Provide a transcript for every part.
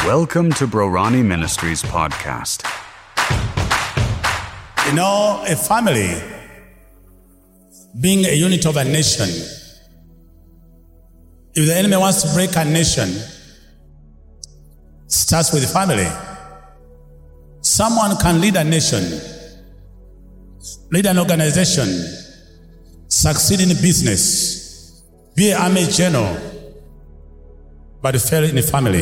Welcome to Brorani Ministries podcast. You know, a family, being a unit of a nation, if the enemy wants to break a nation, starts with the family. Someone can lead a nation, lead an organization, succeed in business, be an army general, but fail in the family.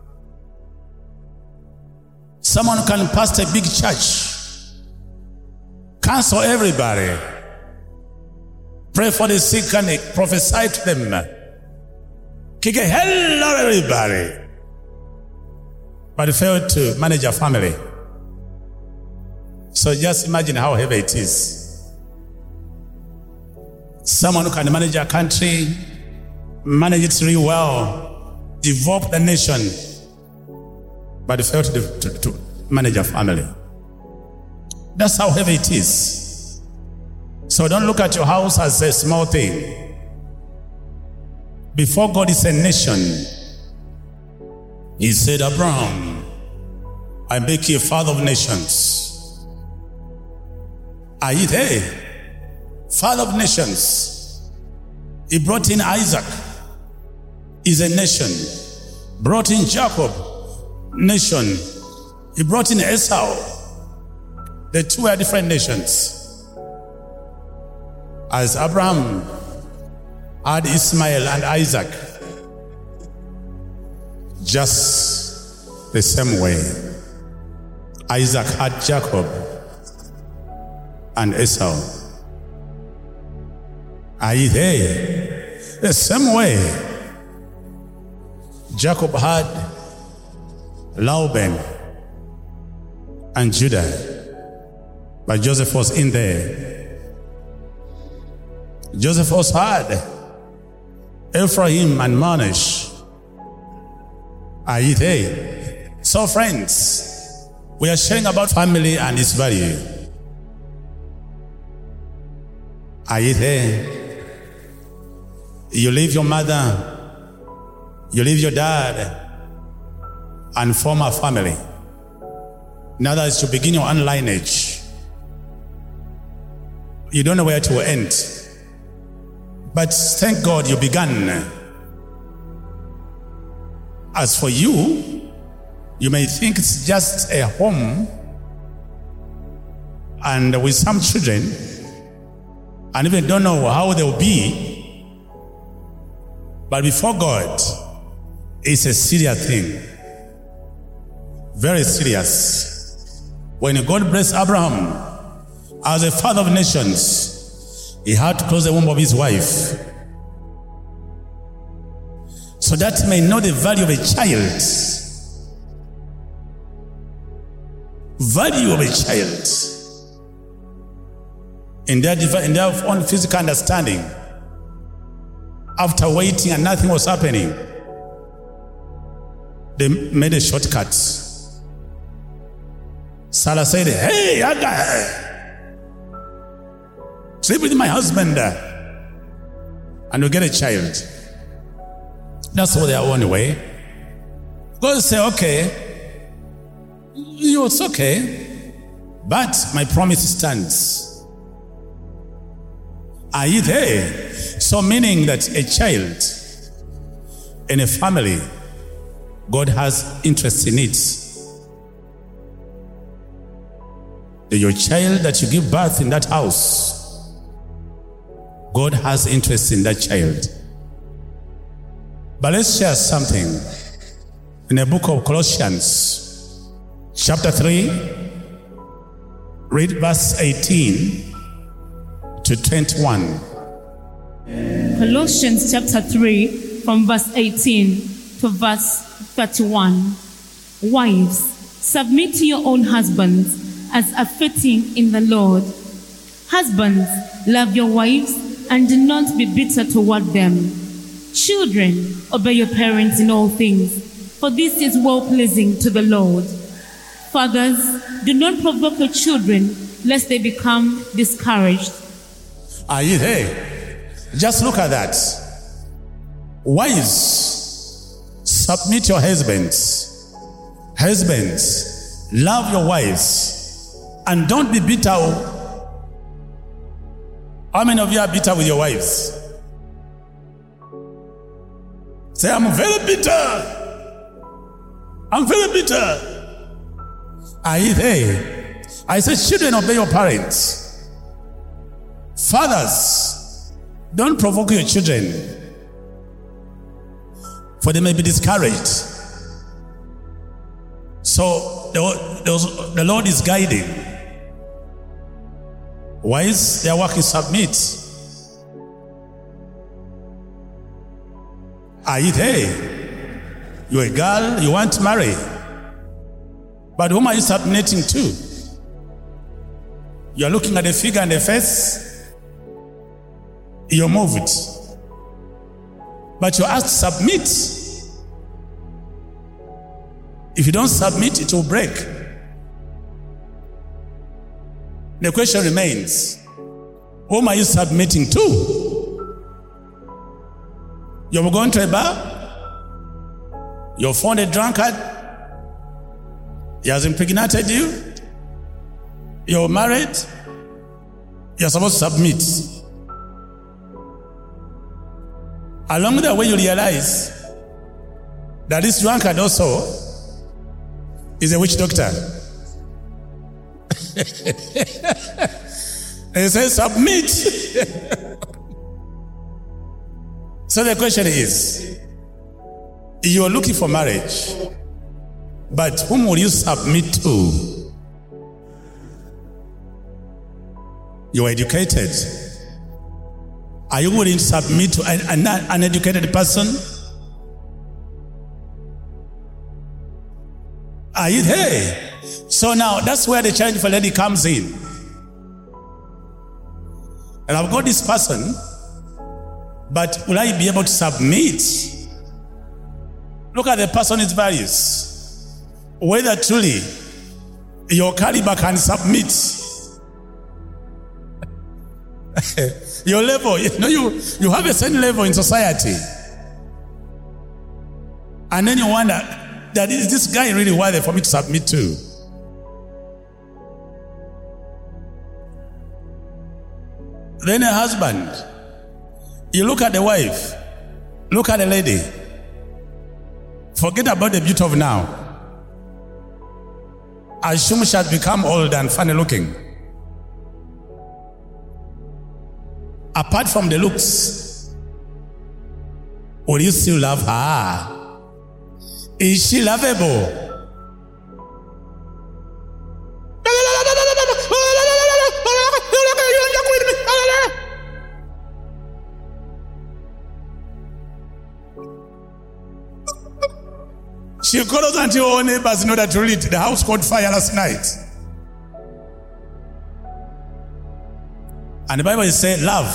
Someone can pastor a big church, counsel everybody, pray for the sick and prophesy to them, kick a hell out of everybody, but fail to manage a family. So just imagine how heavy it is. Someone who can manage a country, manage it really well, develop the nation, but fail to manage a family. That's how heavy it is. So don't look at your house as a small thing. Before God is a nation. He said, Abraham, I make you a father of nations. Are you there? Father of nations. He brought in Isaac, is a nation. Brought in Jacob, nation. He brought in Esau. The two are different nations. As Abraham had Ismail and Isaac, just the same way Isaac had Jacob and Esau. Are you there? The same way Jacob had Laban and Judah, but Joseph was in there. Joseph also had Ephraim and Manasseh. Are you there? So friends, we are sharing about family and its value. Are you there? You leave your mother, you leave your dad, and form a family. In other words, you begin your own lineage. You don't know where to end. But thank God you began. As for you, you may think it's just a home and with some children, and even don't know how they'll be. But before God, it's a serious thing. Very serious. When God blessed Abraham as a father of nations, he had to close the womb of his wife, so that he may know the value of a child. Value of a child. In their own physical understanding. After waiting and nothing was happening, they made a shortcut. Sarah said, hey, Hagar, sleep with my husband and you get a child. That's what they are on the way. God said, okay, it's okay, but my promise stands. Are you there? So meaning that a child in a family, God has interest in it. Your child that you give birth in that house, God has interest in that child. But let's share something in the book of Colossians, chapter 3, read verse 18 to 21. Colossians chapter 3, from verse 18 to verse 31. Wives, submit to your own husbands as are fitting in the Lord. Husbands, love your wives and do not be bitter toward them. Children, obey your parents in all things, for this is well-pleasing to the Lord. Fathers, do not provoke your children, lest they become discouraged. Are you there? Just look at that. Wives, submit your husbands Husbands, love your wives and don't be bitter. How many of you are bitter with your wives? Say, I'm very bitter. I'm very bitter. Are you there? I said, children, obey your parents. Fathers, don't provoke your children, for they may be discouraged. So the Lord is guiding. Wives, their work is submit. Are you there? You're a girl, you want to marry. But whom are you submitting to? You're looking at the figure and the face. You're moved. But you're asked to submit. If you don't submit, it will break. The question remains, whom are you submitting to? You've gone to a bar, you've found a drunkard, he has impregnated you, you're married, you're supposed to submit. Along the way you realize that this drunkard also is a witch doctor. And he says, submit. So the question is, you are looking for marriage, but whom will you submit to? You are educated. Are you willing to submit to an uneducated person? Are you there? So now that's where the challenge for lady comes in. And I've got this person, but will I be able to submit? Look at the person's values. Whether truly your caliber can submit. Your level, you have a certain level in society. And then you wonder, that is this guy really worthy for me to submit to? Then a husband, you look at the wife, look at the lady, forget about the beauty of now. Assume she has become old and funny looking. Apart from the looks, will you still love her? Is she lovable? She called us until all neighbors know that really the house caught fire last night. And the Bible is saying love.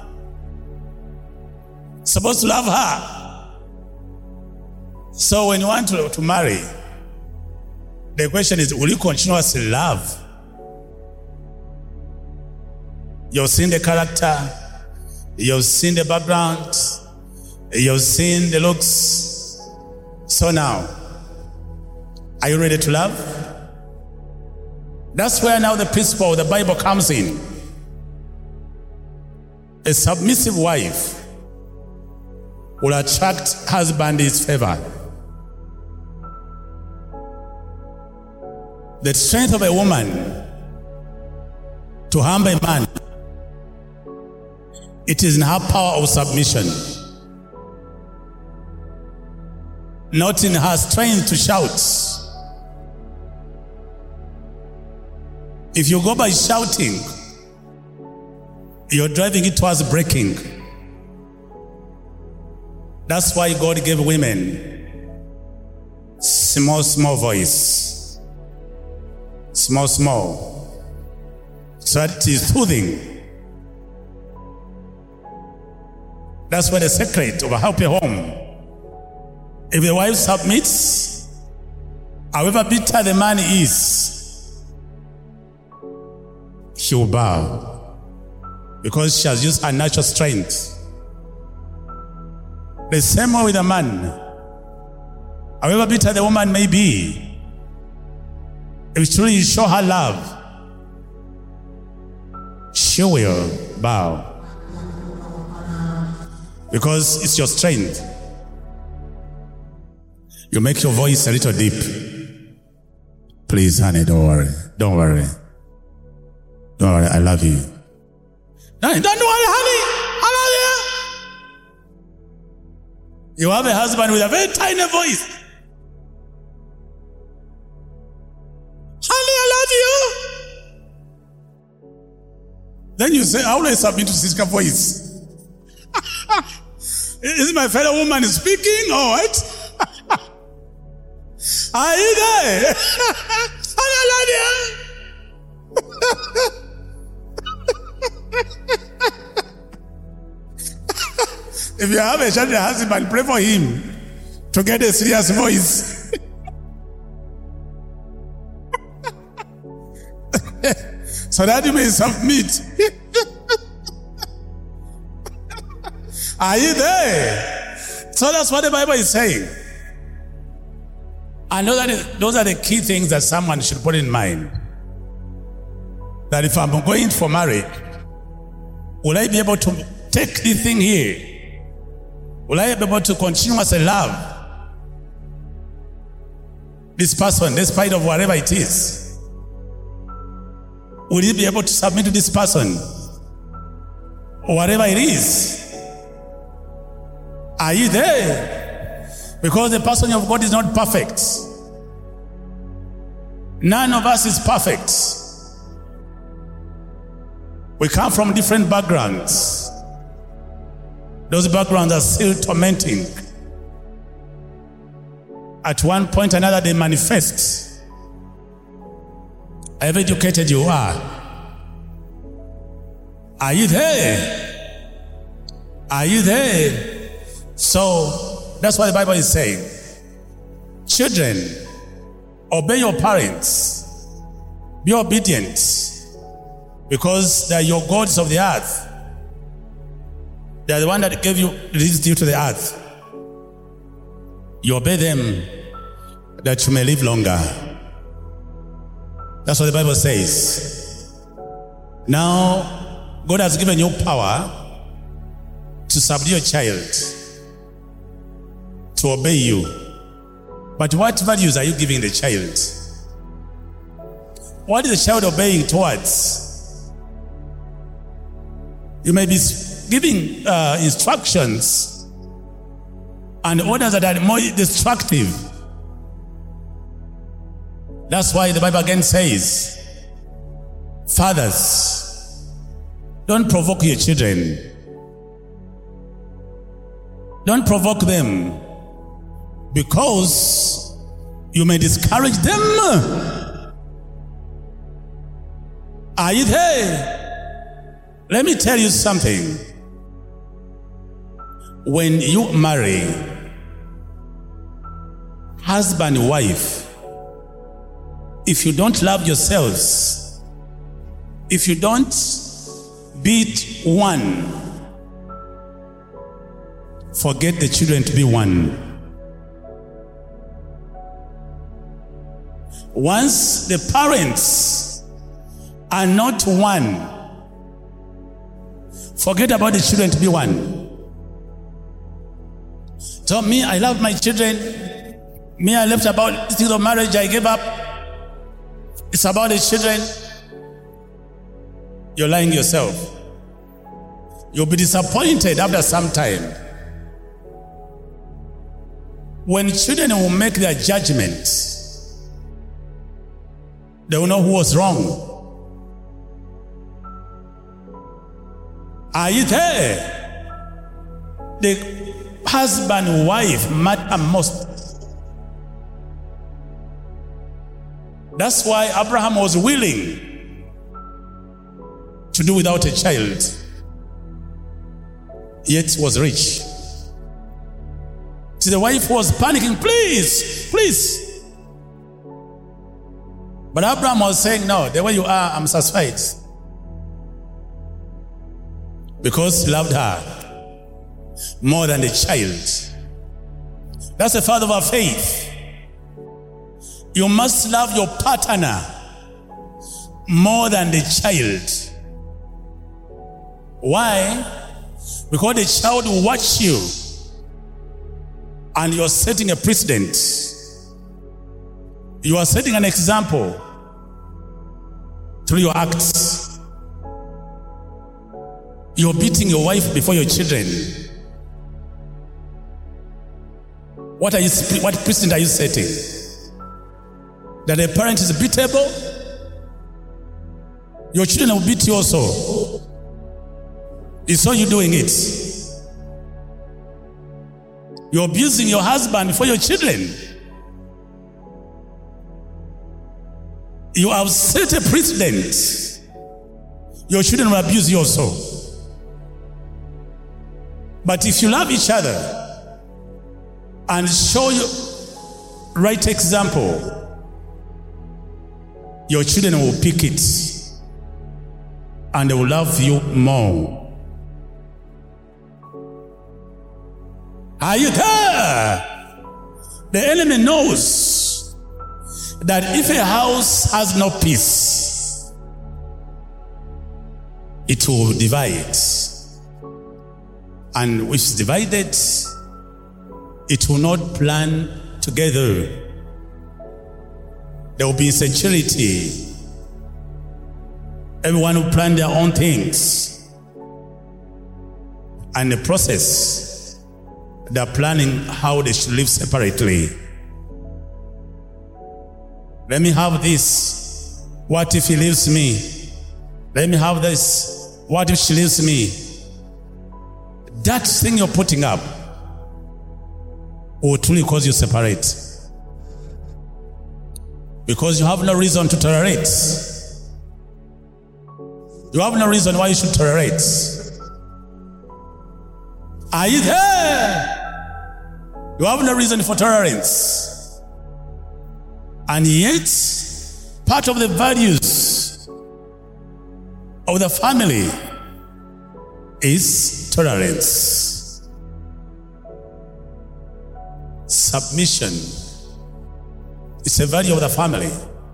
Supposed to love her. So when you want to marry, the question is, will you continuously love? You've seen the character, you've seen the background, you've seen the looks. So now, are you ready to love? That's where now the principle of the Bible comes in. A submissive wife will attract husband in his favor. The strength of a woman to harm a man, it is in her power of submission, not in her strength to shout. If you go by shouting, you're driving it towards breaking. That's why God gave women small voice. Small. So that it is soothing. That's where the secret of a happy home. If the wife submits, however bitter the man is, she will bow, because she has used her natural strength. The same way with a man. However bitter the woman may be, if truly you show her love, she will bow. Because it's your strength. You make your voice a little deep. Please, honey, don't worry. Don't worry. Don't worry, I love you. Don't worry, honey. I love you. You have a husband with a very tiny voice. Honey, I love you. Then you say, I always submit to Siska's voice. Is my fellow woman speaking or what? Are you there? Honey, I love you. If you have a child husband, pray for him to get a serious voice. So that you may submit. Are you there? So that's what the Bible is saying. I know that those are the key things that someone should put in mind. That if I'm going for marriage, will I be able to take this thing here? Will I be able to continuously love this person despite of whatever it is? Will you be able to submit to this person or whatever it is? Are you there? Because the person of God is not perfect. None of us is perfect. We come from different backgrounds. Those backgrounds are still tormenting. At one point or another, they manifest. However educated you are you there? Are you there? So, that's what the Bible is saying. Children, obey your parents. Be obedient. Because they are your gods of the earth. They are the one that gave you, released you to the earth. You obey them that you may live longer. That's what the Bible says. Now, God has given you power to subdue your child, to obey you. But what values are you giving the child? What is the child obeying towards? You may be giving instructions and orders that are more destructive. That's why the Bible again says, fathers, don't provoke your children. Don't provoke them, because you may discourage them. Are you there? Let me tell you something. When you marry, husband and wife, if you don't love yourselves, if you don't beat one, forget the children to be one. Once the parents are not one, forget about the children to be one. So me, I love my children. Me, I left about things of marriage, I gave up. It's about the children. You're lying yourself. You'll be disappointed after some time. When children will make their judgment, they will know who was wrong. Are you there? The husband and wife matter most. That's why Abraham was willing to do without a child, yet was rich. So the wife was panicking, please, please. But Abraham was saying, no, the way you are, I'm satisfied. Because he loved her more than the child. That's the father of our faith. You must love your partner more than the child. Why? Because the child will watch you and you're setting a precedent. You are setting an example through your acts. You're beating your wife before your children. What precedent are you setting? That a parent is beatable? Your children will beat you also. You saw you doing it. You're abusing your husband before your children. You have set a precedent. Your children will abuse you also. But if you love each other and show you right example, your children will pick it and they will love you more. Are you there? The enemy knows that if a house has no peace, it will divide. And if it's divided, it will not plan together. There will be insecurity. Everyone will plan their own things. And the process, they're planning how they should live separately. Let me have this. What if he leaves me? Let me have this. What if she leaves me? That thing you're putting up will truly cause you separate. Because you have no reason to tolerate. You have no reason why you should tolerate. Are you there? You have no reason for tolerance. And yet, part of the values of the family is tolerance. Submission is a value of the family.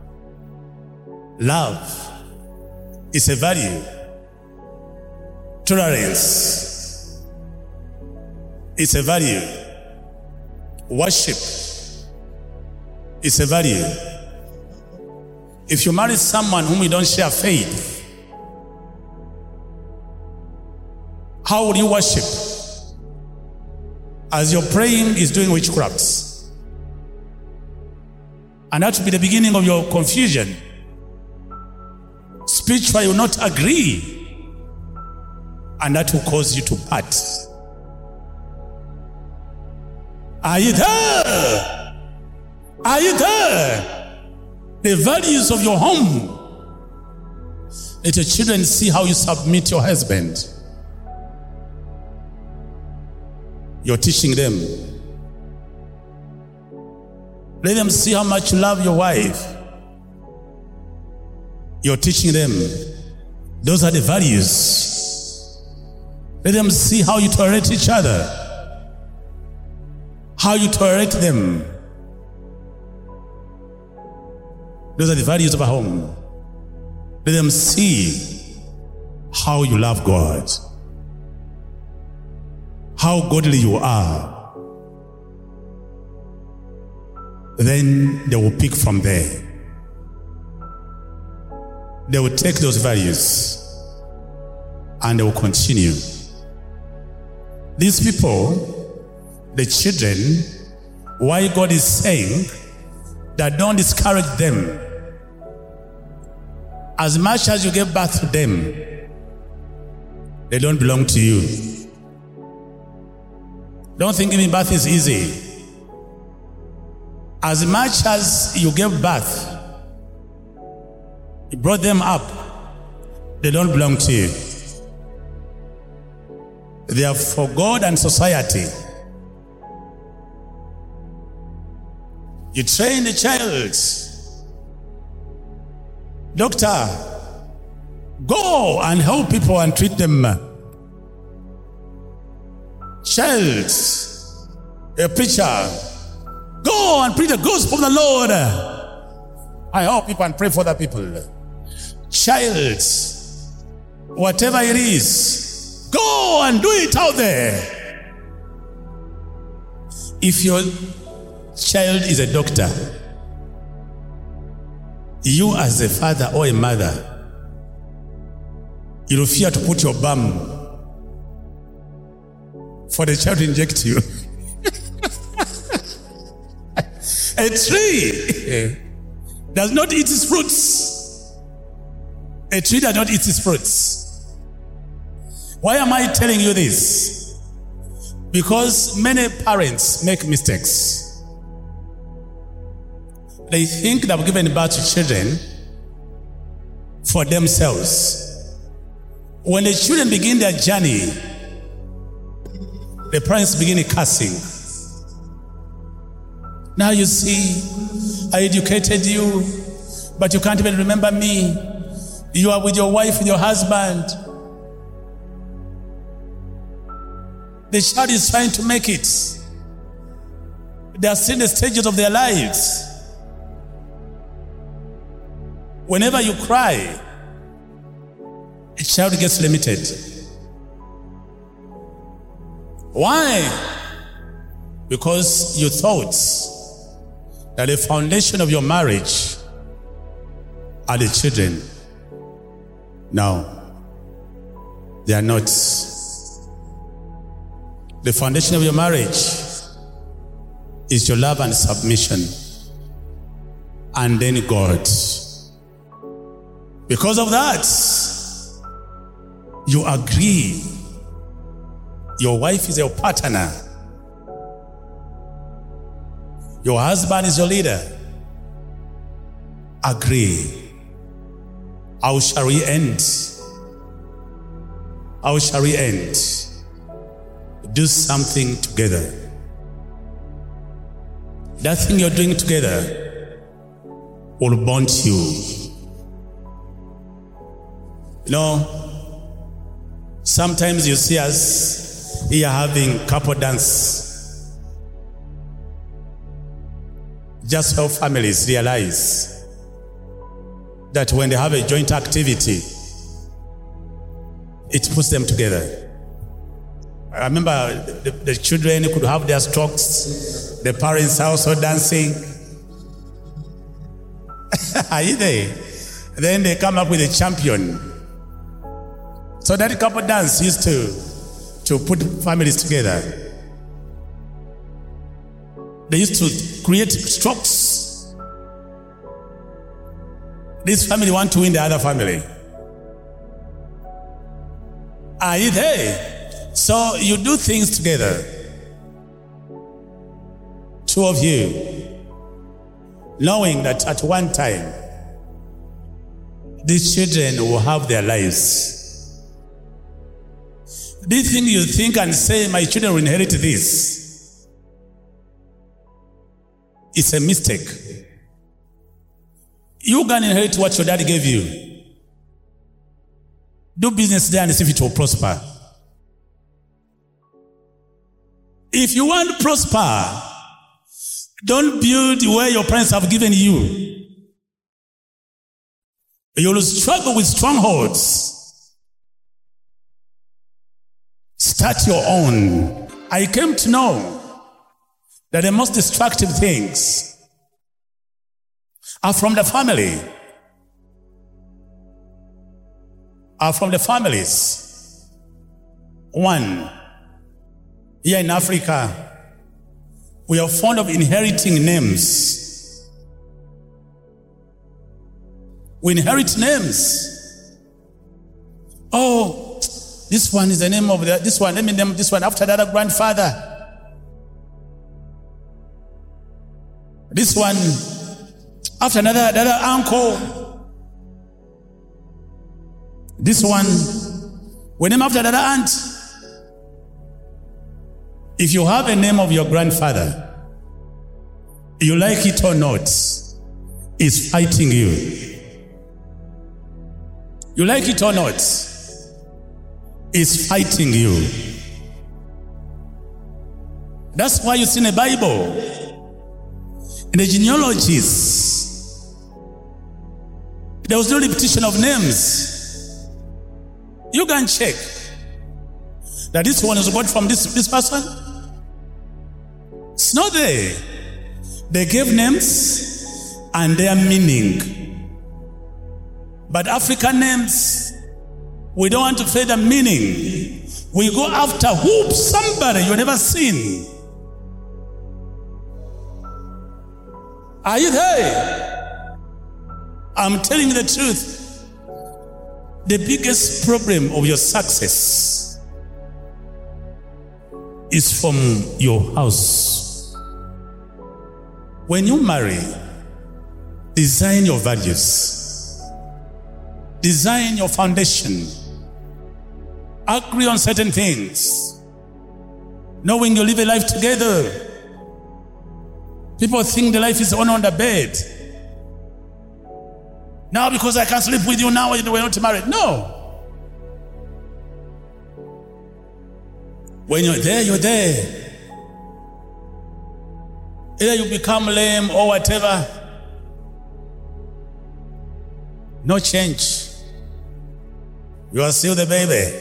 Love is a value. Tolerance is a value. Worship is a value. If you marry someone whom you don't share faith, how will you worship? As you're praying, is doing witchcrafts. And that will be the beginning of your confusion. Spiritually, you will not agree. And that will cause you to part. Are you there? Are you there? The values of your home. Let your children see how you submit your husband. You're teaching them. Let them see how much you love your wife. You're teaching them. Those are the values. Let them see how you tolerate each other. How you tolerate them. Those are the values of a home. Let them see how you love God. How godly you are. Then they will pick from there. They will take those values and they will continue. These people, the children, why God is saying that don't discourage them. As much as you give birth to them, they don't belong to you. Don't think giving birth is easy. As much as you gave birth, you brought them up, they don't belong to you. They are for God and society. You train the child. Doctor, go and help people and treat them. Child, a preacher, go and preach the gospel of the Lord. I hope you can pray for other people. Child, whatever it is, go and do it out there. If your child is a doctor, you as a father or a mother, you fear to put your bum for the child to inject you. A tree does not eat its fruits. A tree does not eat its fruits. Why am I telling you this? Because many parents make mistakes. They think they've given birth to children for themselves. When the children begin their journey, the parents begin cursing. Now you see, I educated you, but you can't even remember me. You are with your wife, with your husband. The child is trying to make it. They are still in the stages of their lives. Whenever you cry, a child gets limited. Why? Because you thought that the foundation of your marriage are the children. No, they are not. The foundation of your marriage is your love and submission, and then God. Because of that, you agree. Your wife is your partner. Your husband is your leader. Agree. How shall we end? How shall we end? Do something together. That thing you're doing together will bond you. You know, sometimes you see us here having couple dance. Just how families realize that when they have a joint activity, it puts them together. I remember the children could have their strokes, the parents also dancing. Are you there? Then they come up with a champion. So that couple dance used to put families together. They used to create strokes. This family want to win the other family. Are you there? So you do things together. Two of you, knowing that at one time, these children will have their lives. This thing you think and say, my children will inherit this, it's a mistake. You can inherit what your daddy gave you. Do business there and see if it will prosper. If you want to prosper, don't build where your parents have given you. You will struggle with strongholds. Start your own. I came to know that the most destructive things are from the family. Are from the families. One, here in Africa, we are fond of inheriting names. We inherit names. Oh, this one is the name of this one. Let me name this one after the other grandfather. This one after another uncle. This one we name after another aunt. If you have a name of your grandfather, you like it or not, it's fighting you. You like it or not, is fighting you. That's why you see in the Bible, in the genealogies, There was no repetition of names. You can check that this one is got from this person. It's not there. They gave names and their meaning. But African names, we don't want to say the meaning. We go after somebody you've never seen. Are you there? I'm telling you the truth. The biggest problem of your success is from your house. When you marry, design your values. Design your foundation. Agree on certain things. Knowing you live a life together. People think the life is on the bed. Now because I can't sleep with you now, we're not married. No. When you're there, you're there. Either you become lame or whatever. No change. You are still the baby.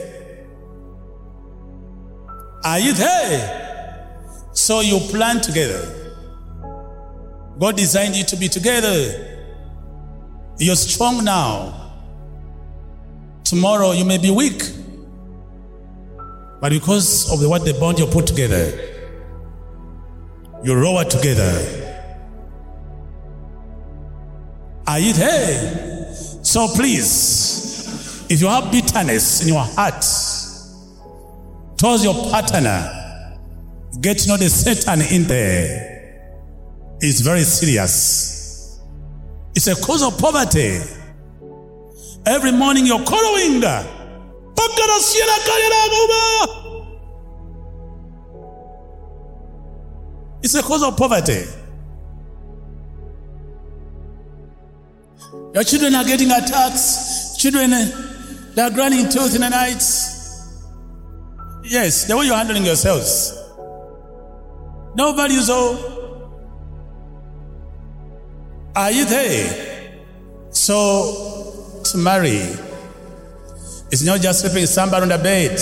Are you there? So you plan together. God designed you to be together. You're strong now. Tomorrow you may be weak. But because of what the bond you put together, you roar together. Are you there? So please, if you have bitterness in your heart towards your partner, get to know the Satan in there. It's very serious. It's a cause of poverty. Every morning you're quarreling. It's a cause of poverty. Your children are getting attacks. Children, they are grinding tooth in the night. Yes, the way you're handling yourselves. No values. Are you there? So, to marry, it's not just sleeping somebody on the bed.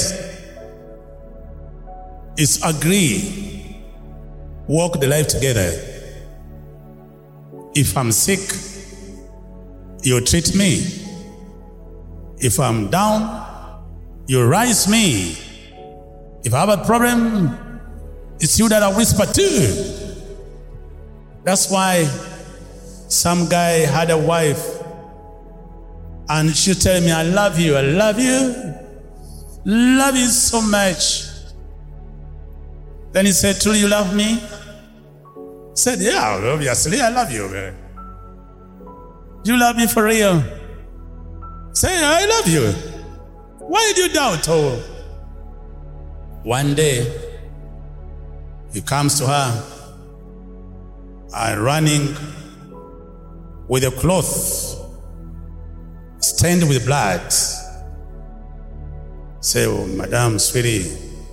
It's agree. Walk the life together. If I'm sick, you treat me. If I'm down, you rise me. If I have a problem, it's you that I whisper to. That's why some guy had a wife and she tell me, I love you, love you so much. Then he said, truly you love me? I said, yeah, obviously I love you. You love me for real? Say, I love you. Why did you doubt? One day, he comes to her and running with a cloth stained with blood. Say, oh, Madam, sweetie,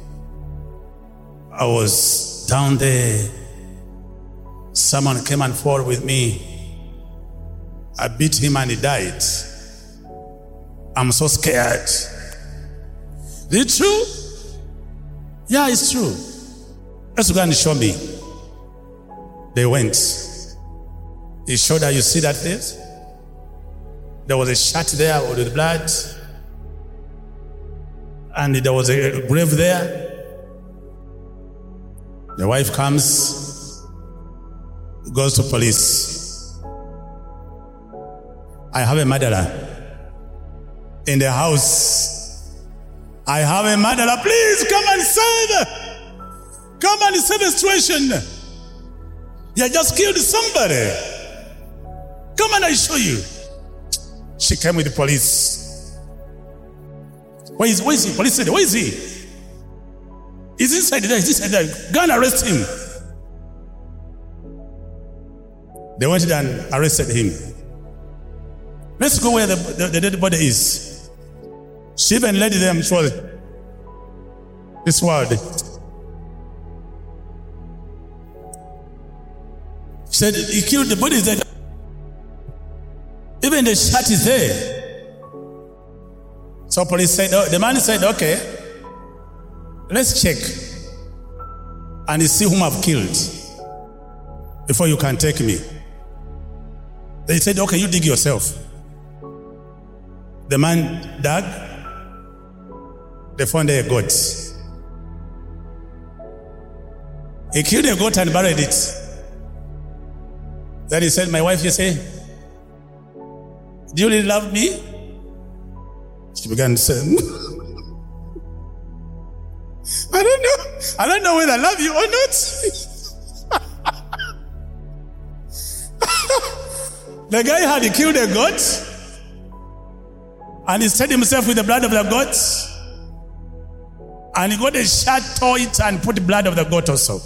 I was down there. Someone came and fought with me. I beat him and he died. I'm so scared. Is it true? Yeah, it's true. Let's go and show me. They went. He showed her, you see that place? There was a shot there with blood. And there was a grave there. The wife comes, goes to police. I have a murderer in the house. I have a murderer. Please come and save. Come and save the situation. You just killed somebody. Come and I show you. She came with the police. Where is he? Police said, where is he? He's inside there. He's inside there. Go and arrest him. They went and arrested him. Let's go where the dead body is. She even led them through this world. She said, he killed the body. Even Even the shirt is there. So police said, the man said, okay, let's check and see whom I've killed before you can take me. They said, okay, you dig yourself. The man dug. They found a goat. He killed a goat and buried it. Then he said, my wife, you say, do you really love me? She began to say, I don't know whether I love you or not. The guy had killed a goat and he stained himself with the blood of the goat, and he got a shirt, tore it and put the blood of the goat also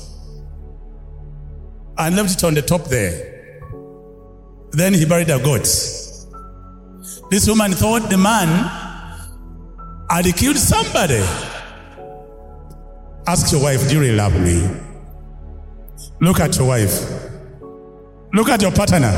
and left it on the top there. Then he buried the goat. This woman thought the man had killed somebody. Ask your wife, do you really love me? Look at your wife. Look at your partner.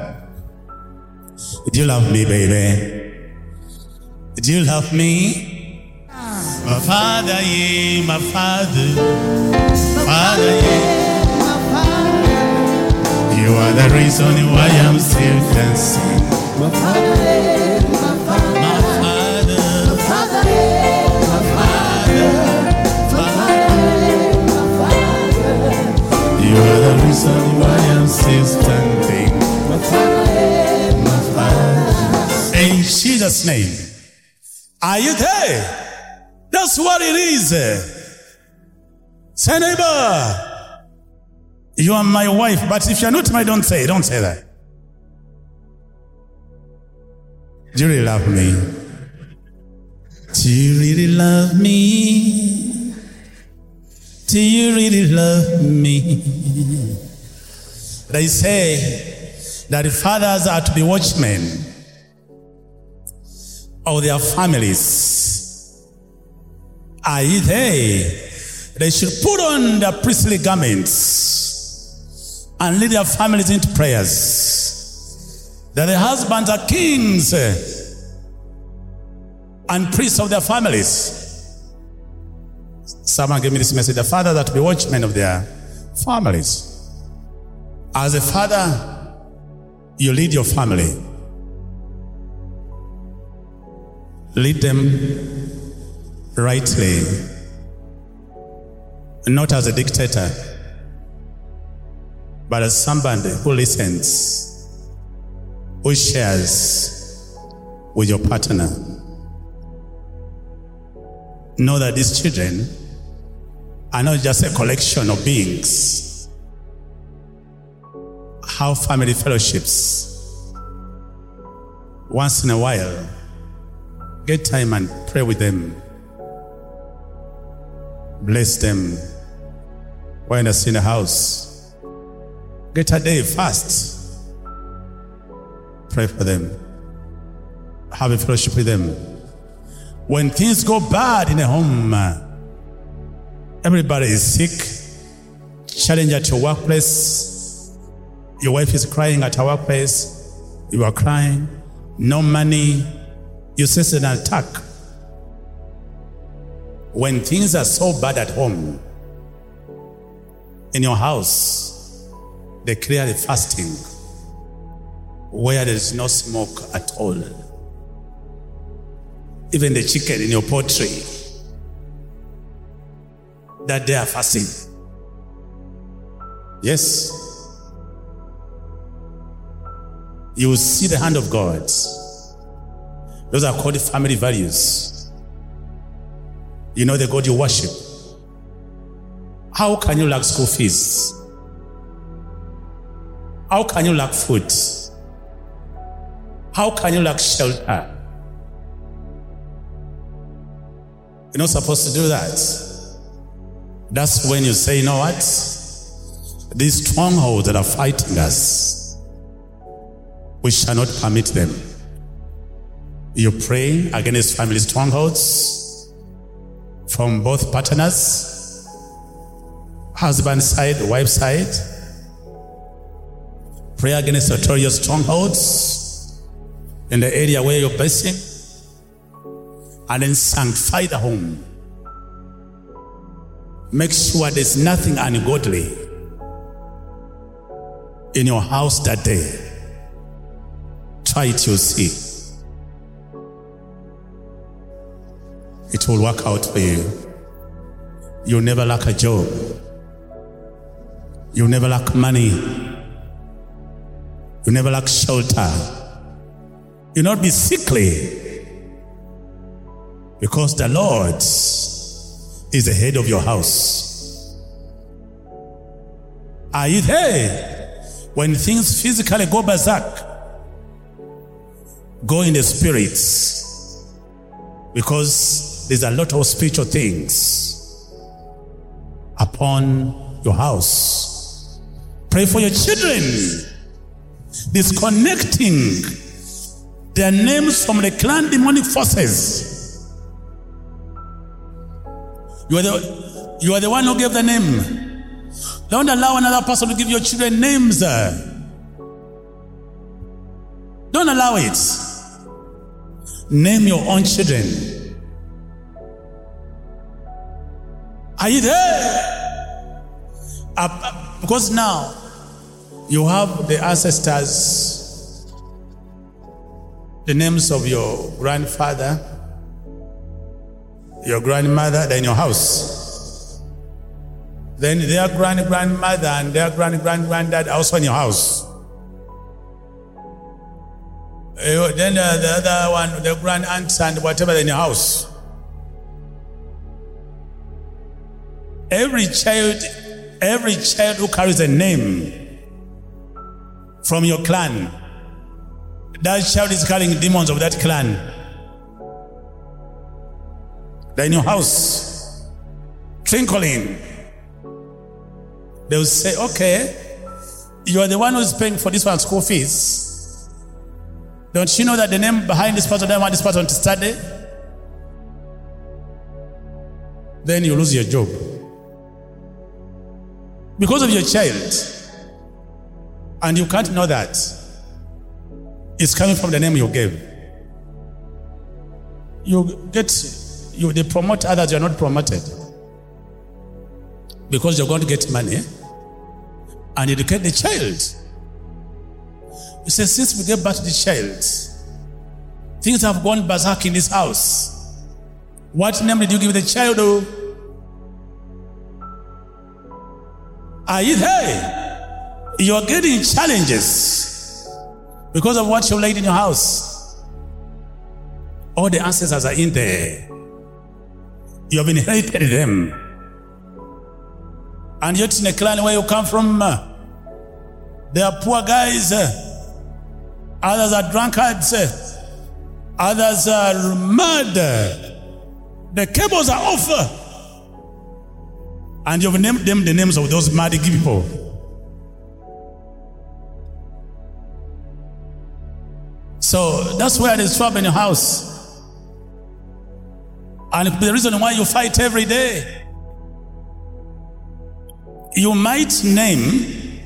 Do you love me, baby? Do you love me? My father, yeah, my father. Father, yeah, my father. You are the reason why I'm still dancing. My father, yeah, my father. My father, my father, yeah, my father. You are the reason why I'm still standing. My father, my father. In Jesus' name. Are you there? That's what it is. Say, neighbor, you are my wife, but if you're not my, don't say that. Do you really love me? Do you really love me? Do you really love me? They say that fathers are to be watchmen of their families. Are you there? They should put on their priestly garments and lead their families into prayers. That the husbands are kings and priests of their families. Someone gave me this message. The fathers are to be watchmen of their families. As a father, you lead your family. Lead them rightly, not as a dictator, but as somebody who listens, who shares with your partner. Know that these children are not just a collection of beings. Have family fellowships. Once in a while, get time and pray with them. Bless them when they're in the house. Get a day fast. Pray for them. Have a fellowship with them. When things go bad in a home, everybody is sick, challenge at your workplace, your wife is crying at her workplace, you are crying, no money, you sense an attack. When things are so bad at home, in your house, they clear the fasting where there is no smoke at all. Even the chicken in your poultry, that they are fasting. Yes. You will see the hand of God. Those are called family values. You know the God you worship. How can you lack school fees? How can you lack food? How can you lack shelter? You're not supposed to do that. That's when you say, you know what? These strongholds that are fighting us, we shall not permit them. You pray against family strongholds from both partners, husband side, wife side. Pray against notorious strongholds in the area where you're basing, and then sanctify the home. Make sure there's nothing ungodly in your house that day. Try it, you'll see. It will work out for you. You'll never lack a job. You'll never lack money. You'll never lack shelter. You'll not be sickly, because the Lord is the head of your house. Are you there? When things physically go berserk, go in the spirits, because there's a lot of spiritual things upon your house. Pray for your children, disconnecting their names from the clan demonic forces. You are the one who gave the name. Don't allow another person to give your children names. Don't allow it. Name your own children. Are you there? Because now you have the ancestors, the names of your grandfather, your grandmother, they're in your house. Then their grandmother and their granddad are also in your house. Then the other one, the grand aunt and whatever, in your house. Every child who carries a name from your clan, that child is carrying demons of that clan. They're in your house, twinkling. They will say, okay, you are the one who's paying for this one's school fees. Don't you know that the name behind this person doesn't want this person to study? Then you lose your job. Because of your child. And you can't know that. It's coming from the name you gave. They promote others, you're not promoted. Because you're going to get money and educate the child. He says, since we gave birth to the child, things have gone berserk in this house. What name did you give the child? Are you there? You're getting challenges because of what you laid in your house. All the ancestors are in there. You have inherited them. And yet in a clan where you come from, they are poor guys. Others are drunkards. Others are mad. The cables are off. And you've named them the names of those mad people. So that's where there's trouble in your house. And the reason why you fight every day. You might name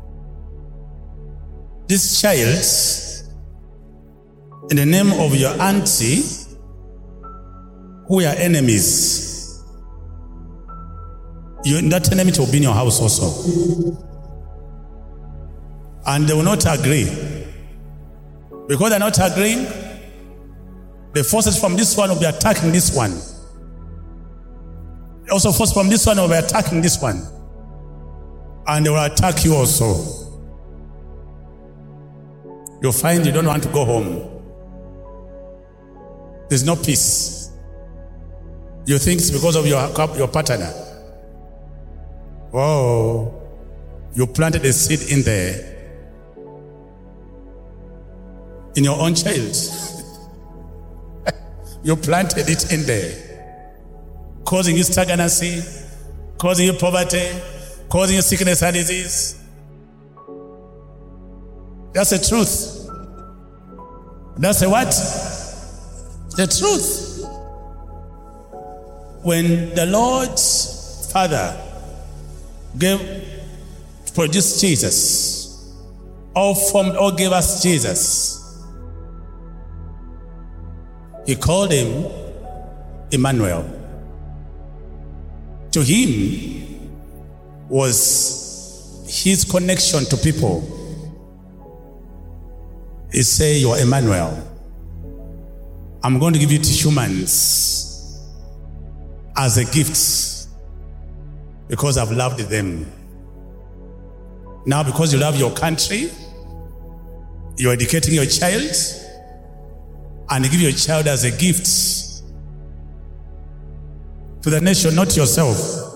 this child in the name of your auntie who are enemies. That enemy will be in your house also. And they will not agree. Because they're not agreeing, the forces from this one will be attacking this one. Also forces from this one will be attacking this one. And they will attack you also. You'll find you don't want to go home. There's no peace. You think it's because of your partner. Oh, you planted a seed in there. In your own child. You planted it in there. Causing you stagnancy, causing you poverty, causing you sickness and disease. That's the truth. That's the what? The truth. When the Lord's Father produced Jesus, or gave us Jesus, He called him Emmanuel. To him was his connection to people. He said, "You are Emmanuel. I'm going to give you to humans as a gift because I've loved them. Now, because you love your country, you're educating your child, and you give your child as a gift to the nation, not yourself."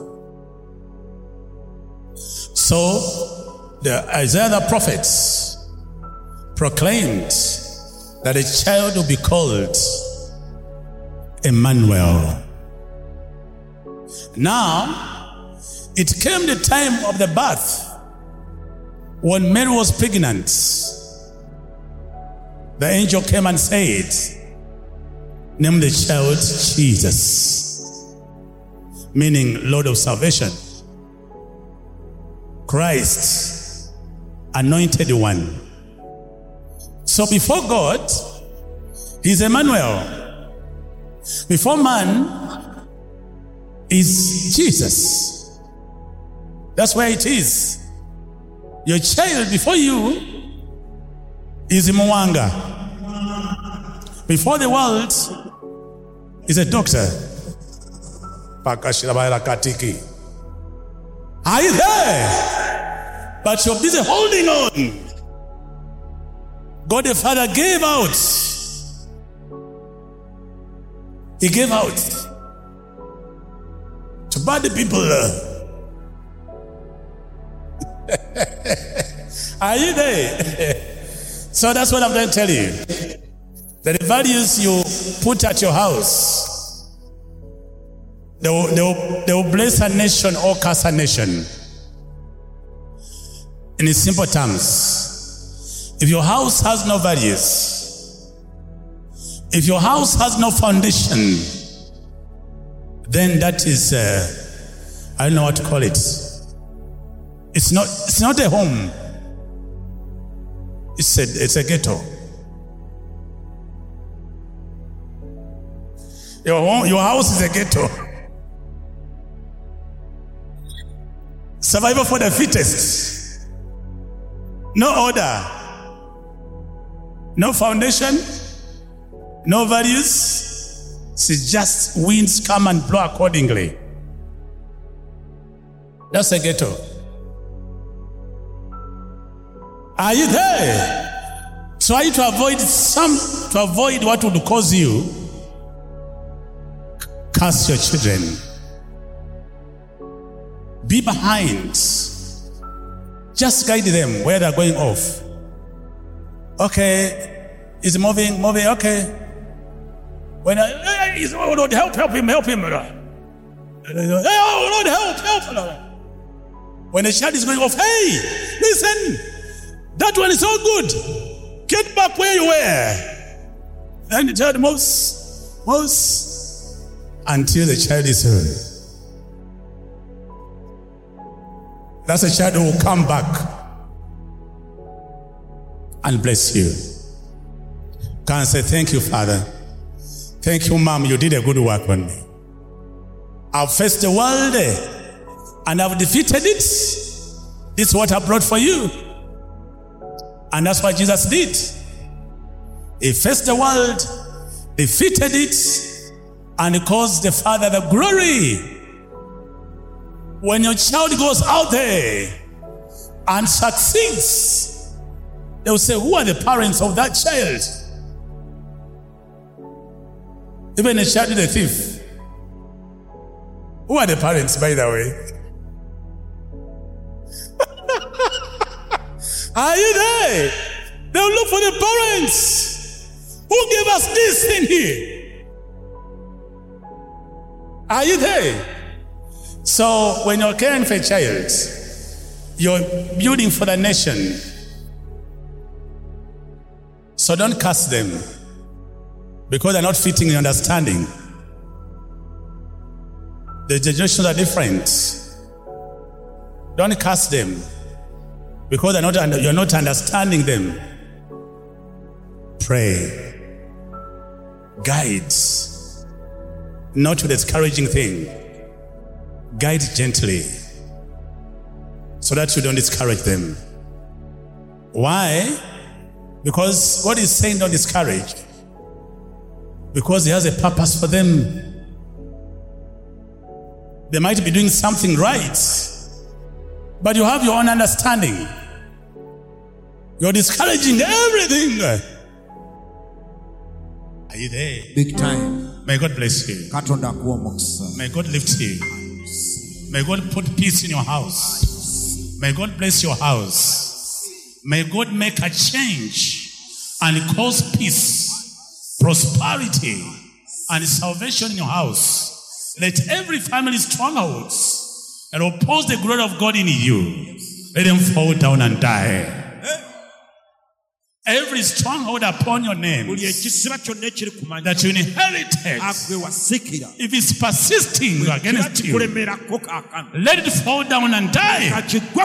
So, Isaiah the prophet proclaimed that a child will be called Emmanuel. Now, it came the time of the birth when Mary was pregnant. The angel came and said, "Name the child Jesus," meaning Lord of Salvation. Christ, anointed one. So before God, He's Emmanuel. Before man is Jesus. That's where it is. Your child before you is Mwanga. Before the world is a doctor. Are you there? But you're busy holding on. God the Father gave out. He gave out to bad people. Are you there? So that's what I'm going to tell you. That the values you put at your house, they will bless a nation or curse a nation. In simple terms, if your house has no values, if your house has no foundation, then that is, I don't know what to call it. It's not a home. It's a ghetto. Your house is a ghetto. Survival for the fittest. No order. No foundation. No values. It's just winds come and blow accordingly. That's a ghetto. Are you there? Try to avoid what would cause you curse your children. Be behind. Just guide them where they're going off. Okay, he's moving, okay. When oh Lord, help him. Oh Lord, help. When the child is going off, hey, listen, that one is so good. Get back where you were. Then the child moves until the child is heard. That's a child who will come back and bless you. Come and say, thank you, Father. Thank you, Mom. You did a good work on me. I've faced the world and I've defeated it. This is what I brought for you. And that's what Jesus did. He faced the world, defeated it, and he caused the Father the glory. When your child goes out there and succeeds, they will say, who are the parents of that child? Even a child is a thief. Who are the parents, by the way? Are you there? They'll look for the parents. Who gave us this thing here? Are you there? So when you're caring for a child, you're building for the nation. So don't curse them because they're not fitting in understanding. The generations are different. Don't curse them because you're not understanding them. Pray. Guide. Not with a discouraging thing. Guide gently. So that you don't discourage them. Why? Because God is saying don't discourage. Because He has a purpose for them. They might be doing something right, but you have your own understanding. You're discouraging everything. Are you there? Big time. May God bless you. May God lift you. May God put peace in your house. May God bless your house. May God make a change and cause peace, prosperity, and salvation in your house. Let every family strongholds that oppose the glory of God in you, let them fall down and die. Every stronghold upon your name that you inherited, if it's persisting against you, let it fall down and die.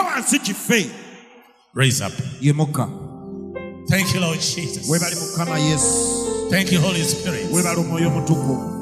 Raise up. Thank you, Lord Jesus. Thank you, Holy Spirit.